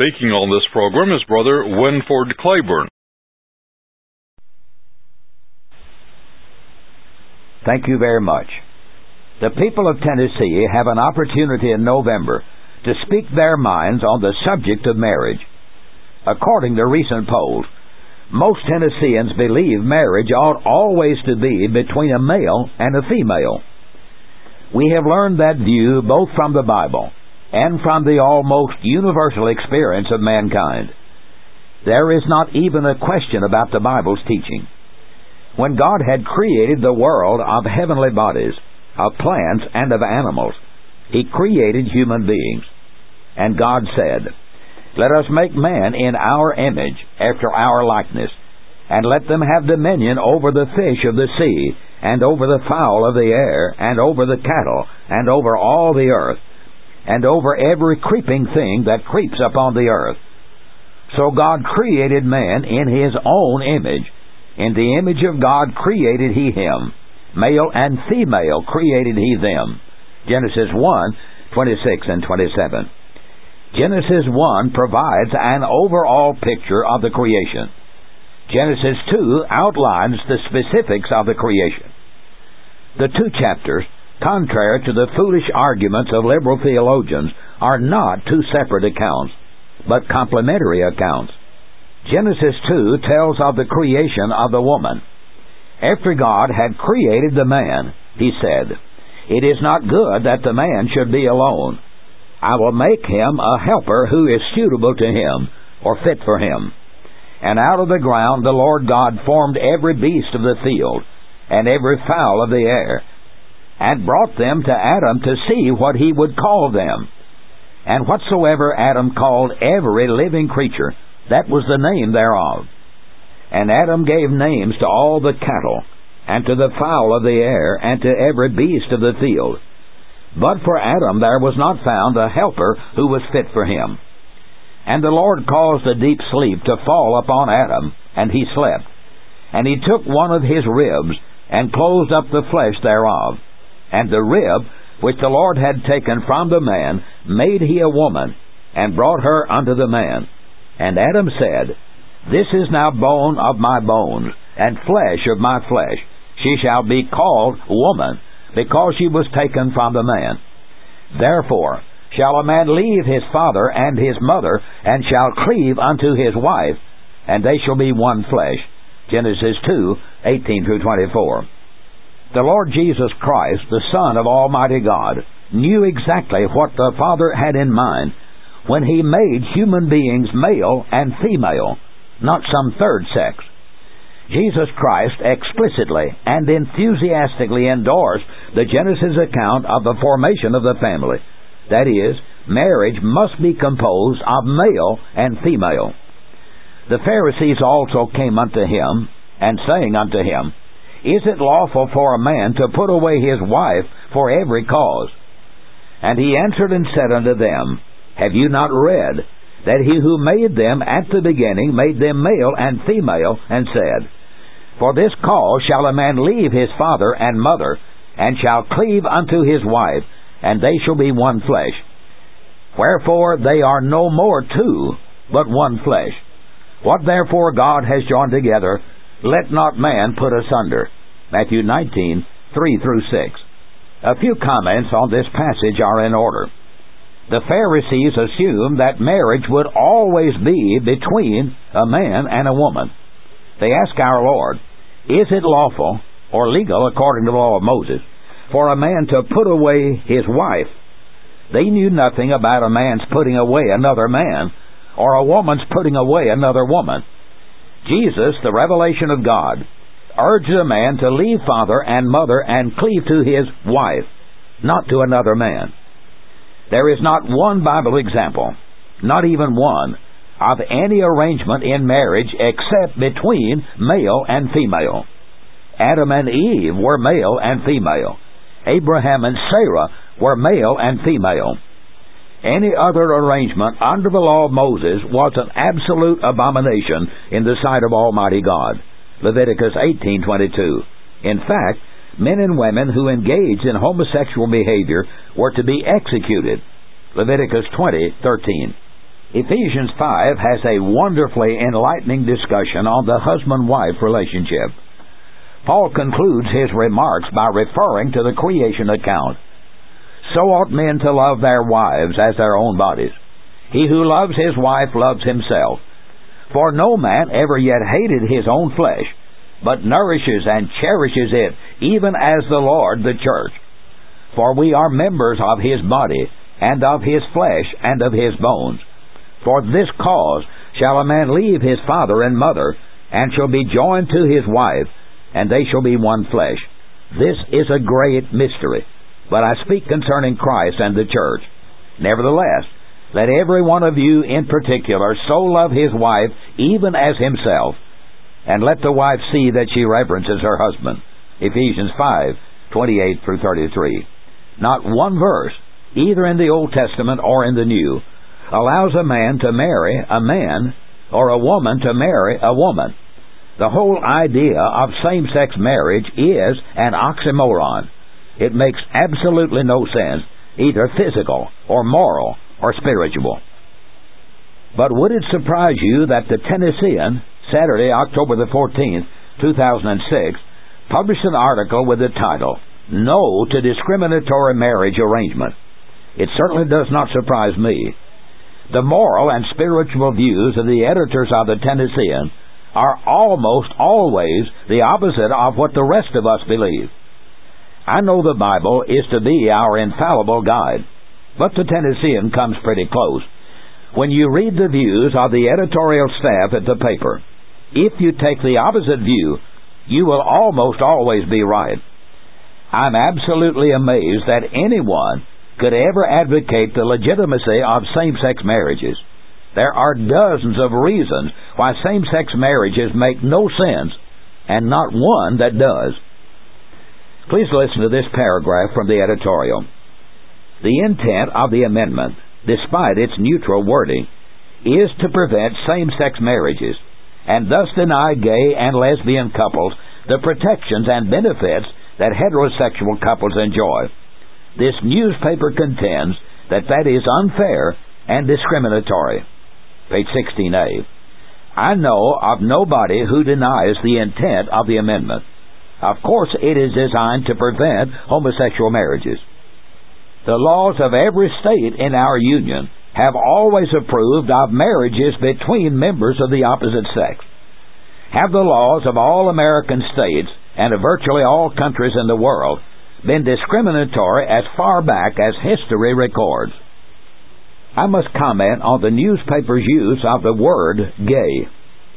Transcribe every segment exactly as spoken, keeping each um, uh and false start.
Speaking on this program is Brother Winford Claiborne. Thank you very much. The people of Tennessee have an opportunity in November to speak their minds on the subject of marriage. According to recent polls, most Tennesseans believe marriage ought always to be between a male and a female. We have learned that view both from the Bible and from the almost universal experience of mankind. There is not even a question about the Bible's teaching. When God had created the world of heavenly bodies, of plants, and of animals, He created human beings. And God said, "Let us make man in our image, after our likeness, and let them have dominion over the fish of the sea, and over the fowl of the air, and over the cattle, and over all the earth, and over every creeping thing that creeps upon the earth." So God created man in His own image. In the image of God created He him. Male and female created He them. Genesis one, twenty-six and twenty-seven. Genesis one provides an overall picture of the creation. Genesis two outlines the specifics of the creation. The two chapters, contrary to the foolish arguments of liberal theologians, are not two separate accounts, but complementary accounts. Genesis two tells of the creation of the woman. After God had created the man, He said, "It is not good that the man should be alone. I will make him a helper who is suitable to him, or fit for him." And out of the ground the Lord God formed every beast of the field, and every fowl of the air, and brought them to Adam to see what he would call them. And whatsoever Adam called every living creature, that was the name thereof. And Adam gave names to all the cattle, and to the fowl of the air, and to every beast of the field. But for Adam there was not found a helper who was fit for him. And the Lord caused a deep sleep to fall upon Adam, and he slept. And He took one of his ribs, and closed up the flesh thereof. And the rib, which the Lord had taken from the man, made He a woman, and brought her unto the man. And Adam said, "This is now bone of my bones, and flesh of my flesh. She shall be called woman, because she was taken from the man. Therefore shall a man leave his father and his mother, and shall cleave unto his wife, and they shall be one flesh." Genesis two, eighteen through twenty-four. The Lord Jesus Christ, the Son of Almighty God, knew exactly what the Father had in mind when He made human beings male and female, not some third sex. Jesus Christ explicitly and enthusiastically endorsed the Genesis account of the formation of the family. That is, marriage must be composed of male and female. The Pharisees also came unto Him, and saying unto Him, "Is it lawful for a man to put away his wife for every cause?" And He answered and said unto them, "Have you not read that He who made them at the beginning made them male and female, and said, For this cause shall a man leave his father and mother, and shall cleave unto his wife, and they shall be one flesh. Wherefore they are no more two, but one flesh. What therefore God has joined together, let not man put asunder." Matthew nineteen, three through six. A few comments on this passage are in order. The Pharisees assumed that marriage would always be between a man and a woman. They asked our Lord, "Is it lawful, or legal according to the law of Moses, for a man to put away his wife?" They knew nothing about a man's putting away another man, or a woman's putting away another woman. Jesus, the revelation of God, urged a man to leave father and mother and cleave to his wife, not to another man. There is not one Bible example, not even one, of any arrangement in marriage except between male and female. Adam and Eve were male and female. Abraham and Sarah were male and female. Any other arrangement under the law of Moses was an absolute abomination in the sight of Almighty God. Leviticus eighteen twenty-two. In fact, men and women who engaged in homosexual behavior were to be executed. Leviticus twenty thirteen. Ephesians five has a wonderfully enlightening discussion on the husband-wife relationship. Paul concludes his remarks by referring to the creation account. So ought men to love their wives as their own bodies. He who loves his wife loves himself. For no man ever yet hated his own flesh, but nourishes and cherishes it, even as the Lord the church. For we are members of his body, and of his flesh, and of his bones. For this cause shall a man leave his father and mother, and shall be joined to his wife, and they shall be one flesh. This is a great mystery, but I speak concerning Christ and the church. Nevertheless, let every one of you in particular so love his wife even as himself, and let the wife see that she reverences her husband. Ephesians five, twenty-eight through thirty-three. Not one verse, either in the Old Testament or in the New, allows a man to marry a man or a woman to marry a woman. The whole idea of same-sex marriage is an oxymoron. It makes absolutely no sense, either physical or moral or spiritual. But would it surprise you that the Tennessean, Saturday, October the fourteenth, two thousand six, published an article with the title, "No to Discriminatory Marriage Arrangement"? It certainly does not surprise me. The moral and spiritual views of the editors of the Tennessean are almost always the opposite of what the rest of us believe. I know the Bible is to be our infallible guide, but the Tennessean comes pretty close. When you read the views of the editorial staff at the paper, if you take the opposite view, you will almost always be right. I'm absolutely amazed that anyone could ever advocate the legitimacy of same-sex marriages. There are dozens of reasons why same-sex marriages make no sense, and not one that does. Please listen to this paragraph from the editorial. The intent of the amendment, despite its neutral wording, is to prevent same-sex marriages, and thus deny gay and lesbian couples the protections and benefits that heterosexual couples enjoy. This newspaper contends that that is unfair and discriminatory. Page sixteen A. I know of nobody who denies the intent of the amendment. Of course, it is designed to prevent homosexual marriages. The laws of every state in our union have always approved of marriages between members of the opposite sex. Have the laws of all American states and of virtually all countries in the world been discriminatory as far back as history records? I must comment on the newspaper's use of the word gay.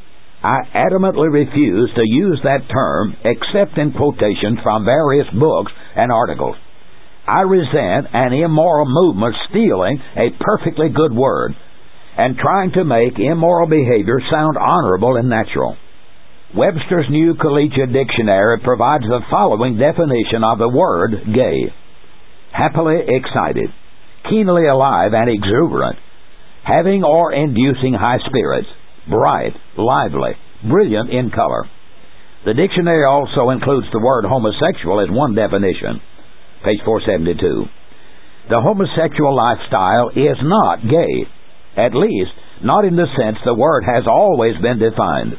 I adamantly refuse to use that term except in quotations from various books and articles. I resent an immoral movement stealing a perfectly good word and trying to make immoral behavior sound honorable and natural. Webster's New Collegiate Dictionary provides the following definition of the word gay: happily excited, keenly alive and exuberant, having or inducing high spirits, bright, lively, brilliant in color. The dictionary also includes the word homosexual as one definition. Page four seventy-two. The homosexual lifestyle is not gay, at least not in the sense the word has always been defined.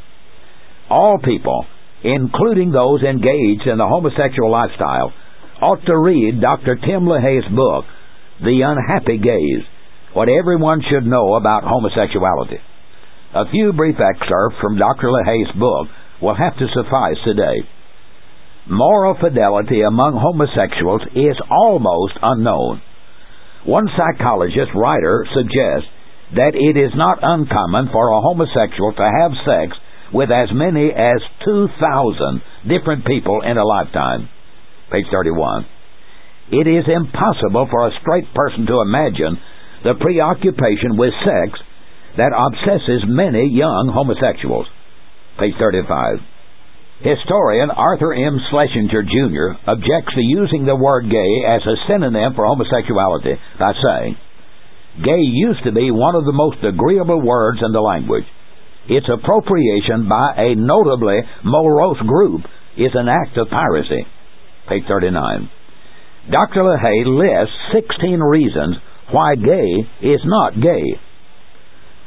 All people, including those engaged in the homosexual lifestyle, ought to read Doctor Tim LaHaye's book, The Unhappy Gays, What Everyone Should Know About Homosexuality. A few brief excerpts from Doctor LaHaye's book will have to suffice today. Moral fidelity among homosexuals is almost unknown. One psychologist writer suggests that it is not uncommon for a homosexual to have sex with as many as two thousand different people in a lifetime. Page thirty-one. It is impossible for a straight person to imagine the preoccupation with sex that obsesses many young homosexuals. Page thirty-five. Historian Arthur M. Schlesinger, Junior objects to using the word gay as a synonym for homosexuality by saying, "Gay used to be one of the most agreeable words in the language. Its appropriation by a notably morose group is an act of piracy." Page thirty-nine. Doctor LaHaye lists sixteen reasons why gay is not gay.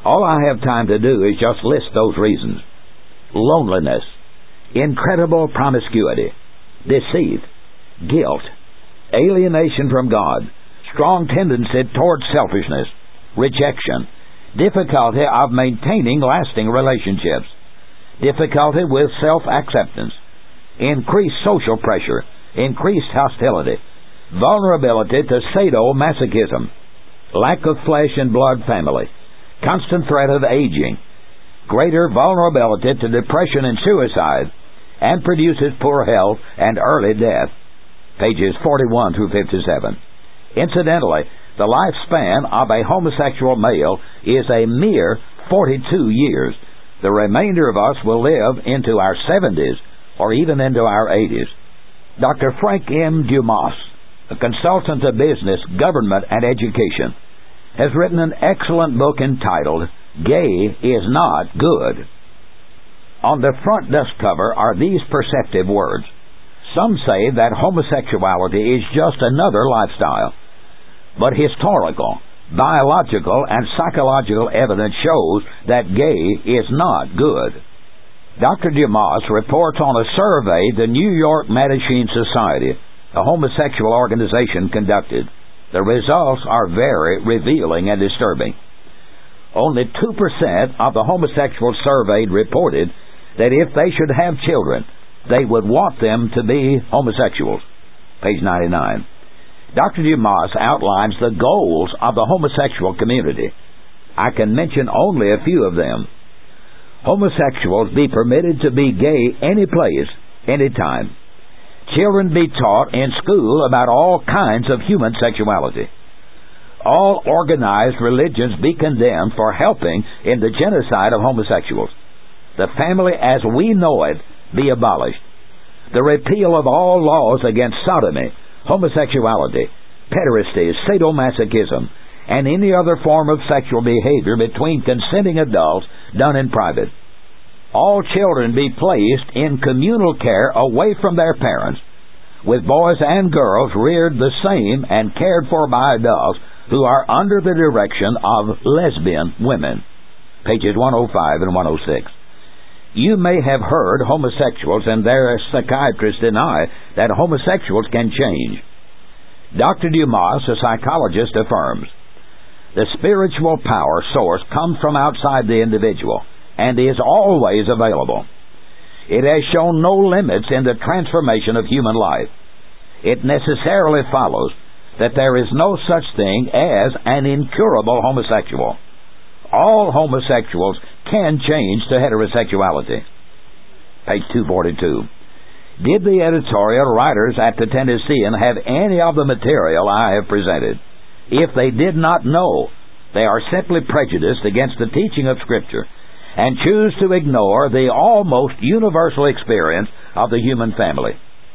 All I have time to do is just list those reasons. Loneliness, incredible promiscuity, deceit, guilt, alienation from God, strong tendency toward selfishness, rejection, difficulty of maintaining lasting relationships, difficulty with self-acceptance, increased social pressure, increased hostility, vulnerability to sadomasochism, lack of flesh and blood family, constant threat of aging, greater vulnerability to depression and suicide, and produces poor health and early death. Pages forty-one through fifty-seven. Incidentally, the lifespan of a homosexual male is a mere forty-two years. The remainder of us will live into our seventies or even into our eighties. Doctor Frank M. Dumas, a consultant of business, government, and education, has written an excellent book entitled Gay is Not Good. On the front dust cover are these perceptive words. Some say that homosexuality is just another lifestyle, but historical, biological, and psychological evidence shows that gay is not good. Doctor Dumas reports on a survey the New York Mattachine Society, a homosexual organization, conducted. The results are very revealing and disturbing. Only two percent of the homosexuals surveyed reported that if they should have children, they would want them to be homosexuals. Page ninety-nine. Doctor Dumas outlines the goals of the homosexual community. I can mention only a few of them. Homosexuals be permitted to be gay any place, any time. Children be taught in school about all kinds of human sexuality. All organized religions be condemned for helping in the genocide of homosexuals. The family as we know it be abolished. The repeal of all laws against sodomy, homosexuality, pederasty, sadomasochism, and any other form of sexual behavior between consenting adults done in private. All children be placed in communal care away from their parents, with boys and girls reared the same and cared for by adults who are under the direction of lesbian women. Pages one oh five and one oh six. You may have heard homosexuals and their psychiatrists deny that homosexuals can change. Doctor Dumas, a psychologist, affirms, the spiritual power source comes from outside the individual and is always available. It has shown no limits in the transformation of human life. It necessarily follows that there is no such thing as an incurable homosexual. All homosexuals can change to heterosexuality. Page two forty-two. Did the editorial writers at the Tennessean have any of the material I have presented? If they did not know, they are simply prejudiced against the teaching of Scripture and choose to ignore the almost universal experience of the human family.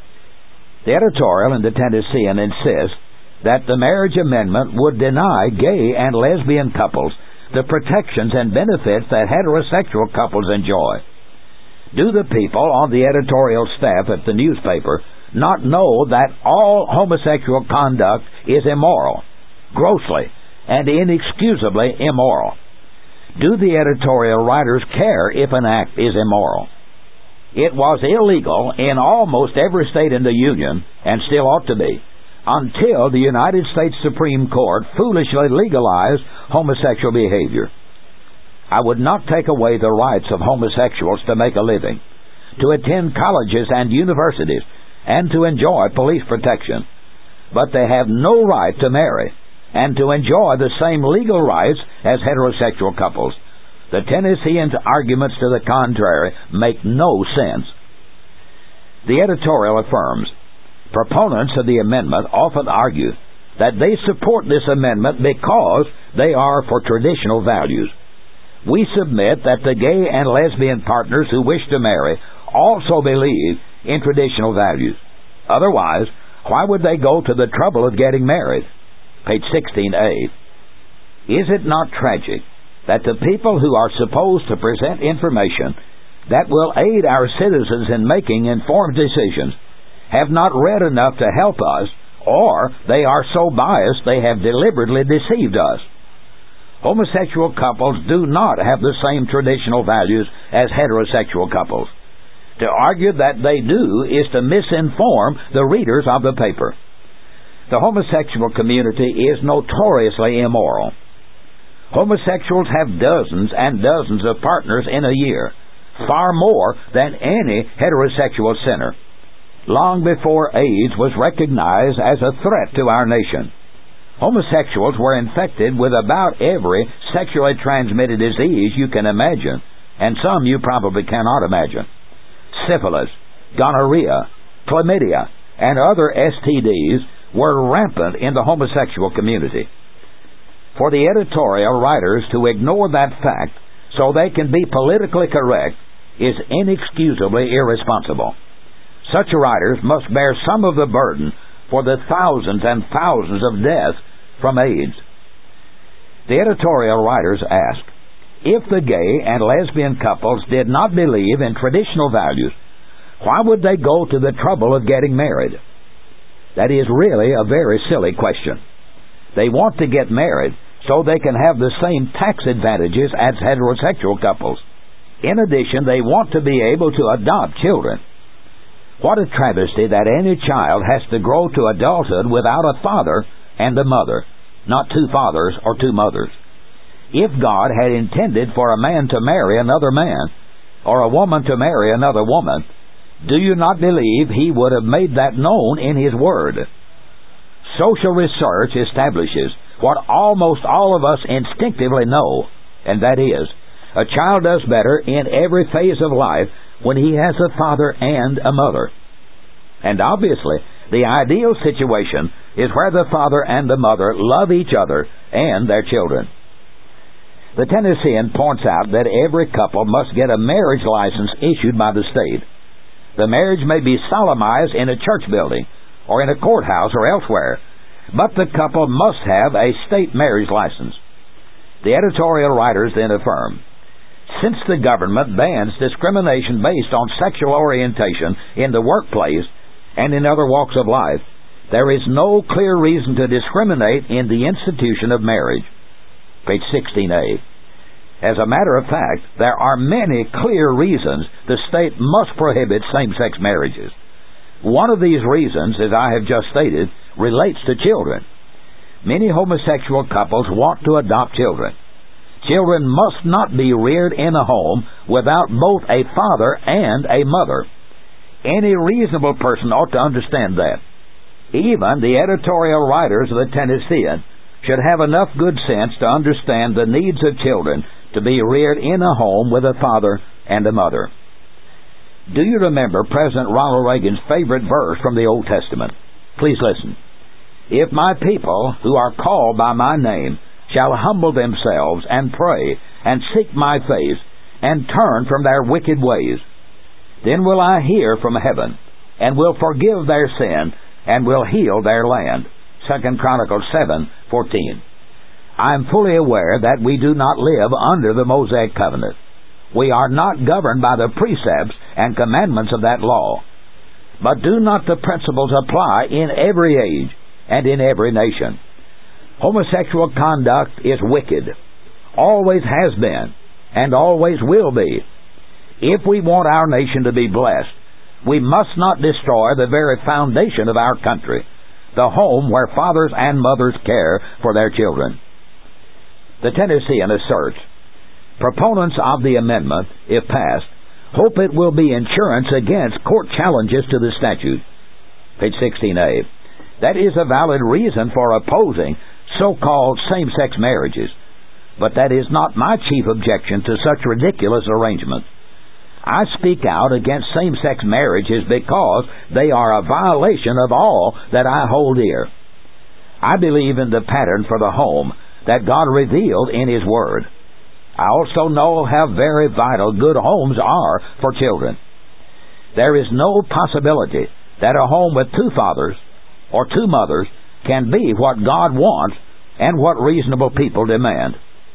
The editorial in the Tennessean insists that the marriage amendment would deny gay and lesbian couples the protections and benefits that heterosexual couples enjoy. Do the people on the editorial staff at the newspaper not know that all homosexual conduct is immoral, grossly and inexcusably immoral? Do the editorial writers care if an act is immoral? It was illegal in almost every state in the Union, and still ought to be, until the United States Supreme Court foolishly legalized homosexual behavior. I would not take away the rights of homosexuals to make a living, to attend colleges and universities, and to enjoy police protection. But they have no right to marry and to enjoy the same legal rights as heterosexual couples. The Tennesseans' arguments to the contrary make no sense. The editorial affirms, proponents of the amendment often argue that they support this amendment because they are for traditional values. We submit that the gay and lesbian partners who wish to marry also believe in traditional values. Otherwise, why would they go to the trouble of getting married? Page sixteen A. Is it not tragic that the people who are supposed to present information that will aid our citizens in making informed decisions have not read enough to help us, or they are so biased they have deliberately deceived us? Homosexual couples do not have the same traditional values as heterosexual couples. To argue that they do is to misinform the readers of the paper. The homosexual community is notoriously immoral. Homosexuals have dozens and dozens of partners in a year, far more than any heterosexual sinner, long before AIDS was recognized as a threat to our nation. Homosexuals were infected with about every sexually transmitted disease you can imagine, and some you probably cannot imagine. Syphilis, gonorrhea, chlamydia, and other S T Ds were rampant in the homosexual community. For the editorial writers to ignore that fact so they can be politically correct is inexcusably irresponsible. Such writers must bear some of the burden for the thousands and thousands of deaths from AIDS. The editorial writers ask, if the gay and lesbian couples did not believe in traditional values, why would they go to the trouble of getting married? That is really a very silly question. They want to get married so they can have the same tax advantages as heterosexual couples. In addition, they want to be able to adopt children. What a travesty that any child has to grow to adulthood without a father and a mother, not two fathers or two mothers. If God had intended for a man to marry another man, or a woman to marry another woman, do you not believe He would have made that known in His Word? Social research establishes what almost all of us instinctively know, and that is, a child does better in every phase of life when he has a father and a mother. And obviously, the ideal situation is where the father and the mother love each other and their children. The Tennessean points out that every couple must get a marriage license issued by the state. The marriage may be solemnized in a church building, or in a courthouse, or elsewhere, but the couple must have a state marriage license. The editorial writers then affirm, since the government bans discrimination based on sexual orientation in the workplace and in other walks of life, there is no clear reason to discriminate in the institution of marriage. Page sixteen A. As a matter of fact, there are many clear reasons the state must prohibit same-sex marriages. One of these reasons, as I have just stated, relates to children. Many homosexual couples want to adopt children. Children must not be reared in a home without both a father and a mother. Any reasonable person ought to understand that. Even the editorial writers of the Tennessean should have enough good sense to understand the needs of children to be reared in a home with a father and a mother. Do you remember President Ronald Reagan's favorite verse from the Old Testament? Please listen. If my people, who are called by my name, shall humble themselves and pray and seek my face and turn from their wicked ways, then will I hear from heaven and will forgive their sin and will heal their land. Second Chronicles seven fourteen. I am fully aware that we do not live under the Mosaic covenant. We are not governed by the precepts and commandments of that law. But do not the principles apply in every age and in every nation? Homosexual conduct is wicked, always has been, and always will be. If we want our nation to be blessed, we must not destroy the very foundation of our country, the home where fathers and mothers care for their children. The Tennessean asserts, proponents of the amendment, if passed, hope it will be insurance against court challenges to the statute. Page sixteen A. That is a valid reason for opposing so-called same-sex marriages, but that is not my chief objection to such ridiculous arrangements. I speak out against same-sex marriages because they are a violation of all that I hold dear. I believe in the pattern for the home that God revealed in His Word. I also know how very vital good homes are for children. There is no possibility that a home with two fathers or two mothers can be what God wants and what reasonable people demand.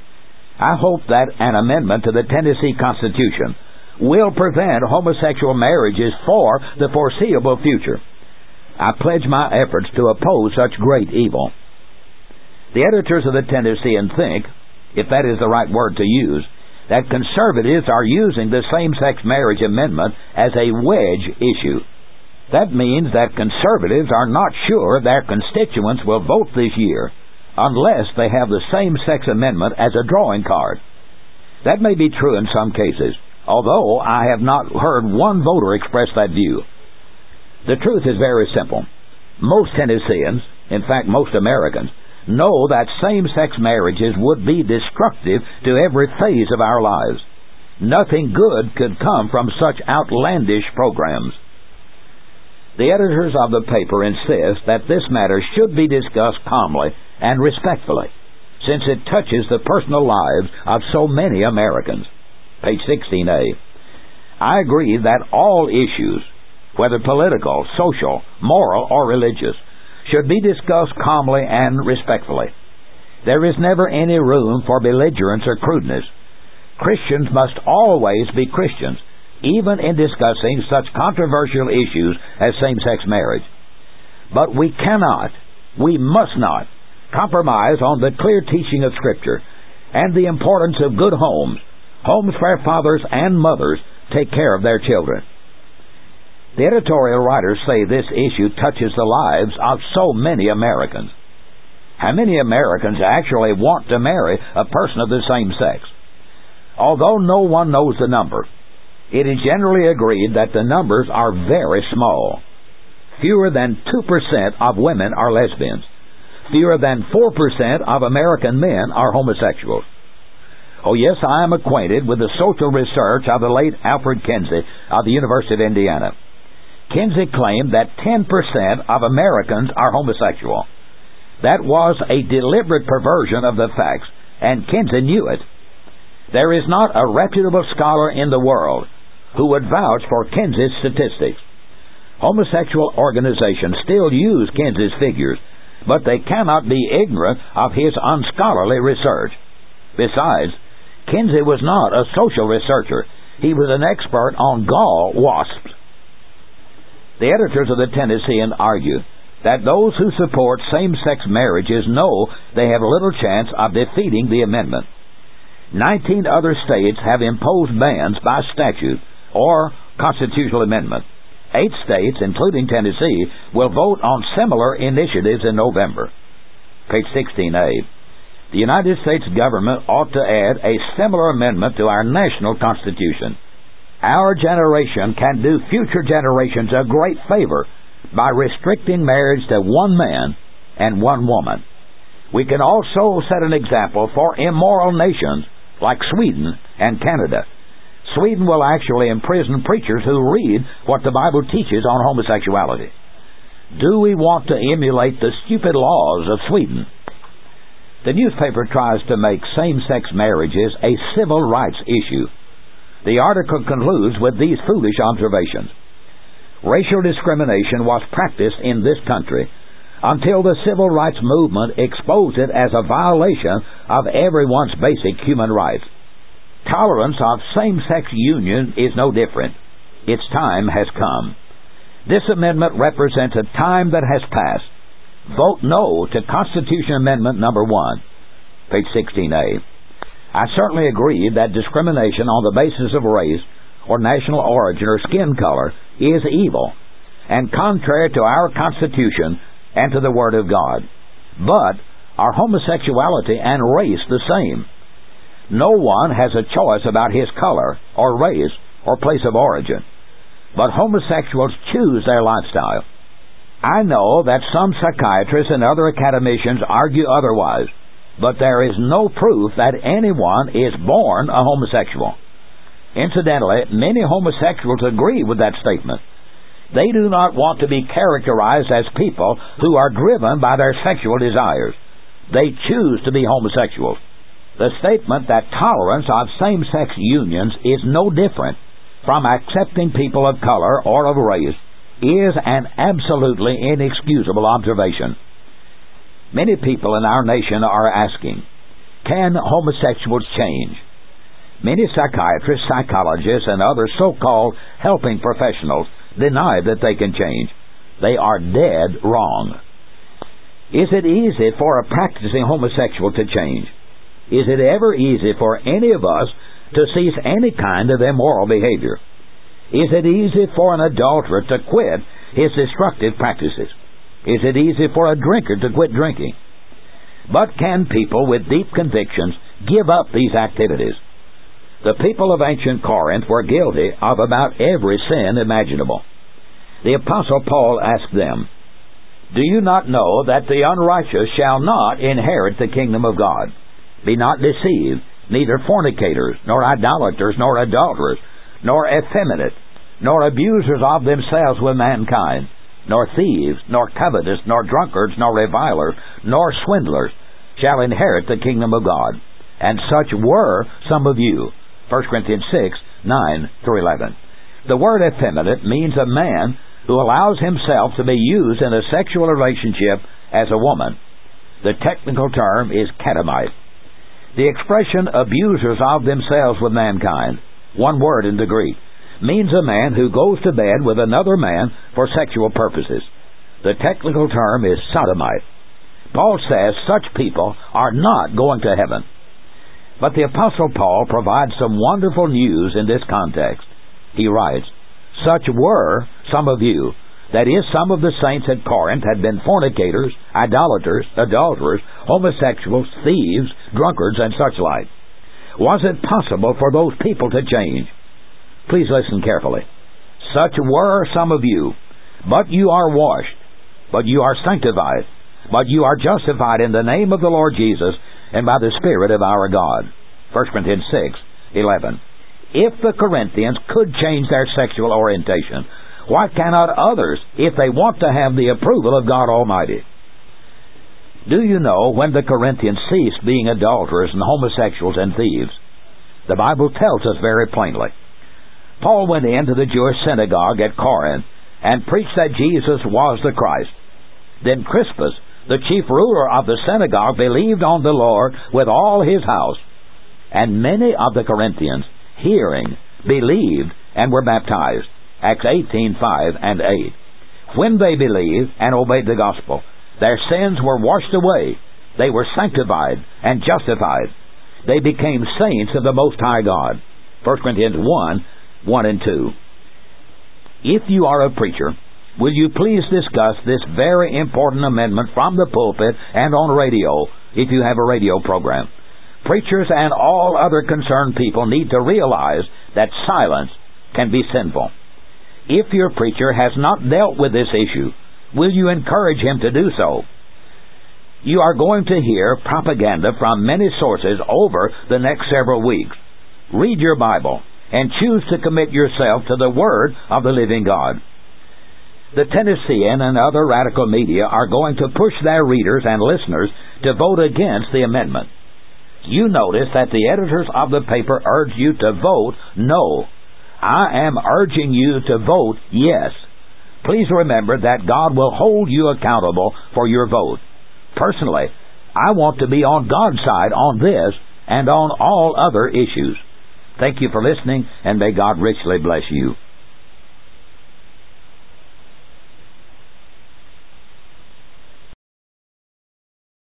I hope that an amendment to the Tennessee Constitution will prevent homosexual marriages for the foreseeable future. I pledge my efforts to oppose such great evil. The editors of the Tennessean think if that is the right word to use, that conservatives are using the same-sex marriage amendment as a wedge issue. That means that conservatives are not sure their constituents will vote this year unless they have the same-sex amendment as a drawing card. That may be true in some cases, although I have not heard one voter express that view. The truth is very simple. Most Tennesseans, in fact most Americans, know that same-sex marriages would be destructive to every phase of our lives. Nothing good could come from such outlandish programs. The editors of the paper insist that this matter should be discussed calmly and respectfully, since it touches the personal lives of so many Americans. Page sixteen A. I agree that all issues, whether political, social, moral, or religious, should be discussed calmly and respectfully. There is never any room for belligerence or crudeness. Christians must always be Christians, even in discussing such controversial issues as same-sex marriage. But we cannot, we must not, compromise on the clear teaching of Scripture and the importance of good homes, homes where fathers and mothers take care of their children. The editorial writers say this issue touches the lives of so many Americans. How many Americans actually want to marry a person of the same sex? Although no one knows the number, it is generally agreed that the numbers are very small. Fewer than two percent of women are lesbians. Fewer than four percent of American men are homosexuals. Oh yes, I am acquainted with the social research of the late Alfred Kinsey of the University of Indiana. Kinsey claimed that ten percent of Americans are homosexual. That was a deliberate perversion of the facts, and Kinsey knew it. There is not a reputable scholar in the world who would vouch for Kinsey's statistics. Homosexual organizations still use Kinsey's figures, but they cannot be ignorant of his unscholarly research. Besides, Kinsey was not a social researcher. He was an expert on gall wasps. The editors of the Tennessean argue that those who support same-sex marriages know they have little chance of defeating the amendment. Nineteen other states have imposed bans by statute or constitutional amendment. Eight states, including Tennessee, will vote on similar initiatives in November. Page sixteen A. The United States government ought to add a similar amendment to our national Constitution. Our generation can do future generations a great favor by restricting marriage to one man and one woman. We can also set an example for immoral nations like Sweden and Canada. Sweden will actually imprison preachers who read what the Bible teaches on homosexuality. Do we want to emulate the stupid laws of Sweden? The newspaper tries to make same-sex marriages a civil rights issue. The article concludes with these foolish observations. Racial discrimination was practiced in this country until the civil rights movement exposed it as a violation of everyone's basic human rights. Tolerance of same-sex union is no different. Its time has come. This amendment represents a time that has passed. Vote no to Constitution Amendment number one. Page sixteen A. I certainly agree that discrimination on the basis of race or national origin or skin color is evil and contrary to our Constitution and to the Word of God. But are homosexuality and race the same? No one has a choice about his color or race or place of origin, but homosexuals choose their lifestyle. I know that some psychiatrists and other academicians argue otherwise, but there is no proof that anyone is born a homosexual. Incidentally, many homosexuals agree with that statement. They do not want to be characterized as people who are driven by their sexual desires. They choose to be homosexuals. The statement that tolerance of same-sex unions is no different from accepting people of color or of race is an absolutely inexcusable observation. Many people in our nation are asking, can homosexuals change? Many psychiatrists, psychologists, and other so-called helping professionals deny that they can change. They are dead wrong. Is it easy for a practicing homosexual to change? Is it ever easy for any of us to cease any kind of immoral behavior? Is it easy for an adulterer to quit his destructive practices? Is it easy for a drinker to quit drinking? But can people with deep convictions give up these activities? The people of ancient Corinth were guilty of about every sin imaginable. The Apostle Paul asked them, "Do you not know that the unrighteous shall not inherit the kingdom of God? Be not deceived, neither fornicators, nor idolaters, nor adulterers, nor effeminate, nor abusers of themselves with mankind, nor thieves, nor covetous, nor drunkards, nor revilers, nor swindlers shall inherit the kingdom of God. And such were some of you." First Corinthians six, nine through eleven. The word effeminate means a man who allows himself to be used in a sexual relationship as a woman. The technical term is catamite. The expression abusers of themselves with mankind, one word in the Greek, means a man who goes to bed with another man for sexual purposes. The technical term is sodomite. Paul says such people are not going to heaven. But the Apostle Paul provides some wonderful news in this context. He writes, "Such were some of you," that is, some of the saints at Corinth had been fornicators, idolaters, adulterers, homosexuals, thieves, drunkards, and such like. Was it possible for those people to change? Please listen carefully. "Such were some of you, but you are washed, but you are sanctified, but you are justified in the name of the Lord Jesus and by the Spirit of our God." First Corinthians six, eleven. If the Corinthians could change their sexual orientation, why cannot others if they want to have the approval of God Almighty? Do you know when the Corinthians ceased being adulterers and homosexuals and thieves? The Bible tells us very plainly. Paul went into the Jewish synagogue at Corinth and preached that Jesus was the Christ. Then Crispus, the chief ruler of the synagogue, believed on the Lord with all his house. And many of the Corinthians, hearing, believed and were baptized. Acts eighteen, five and eight. When they believed and obeyed the gospel, their sins were washed away. They were sanctified and justified. They became saints of the Most High God. First Corinthians one, one and two. If you are a preacher, will you please discuss this very important amendment from the pulpit and on radio, if you have a radio program? Preachers and all other concerned people need to realize that silence can be sinful. If your preacher has not dealt with this issue, will you encourage him to do so? You are going to hear propaganda from many sources over the next several weeks. Read your Bible and choose to commit yourself to the Word of the living God. The Tennessean and other radical media are going to push their readers and listeners to vote against the amendment. You notice that the editors of the paper urge you to vote no. I am urging you to vote yes. Please remember that God will hold you accountable for your vote. Personally, I want to be on God's side on this and on all other issues. Thank you for listening, and may God richly bless you.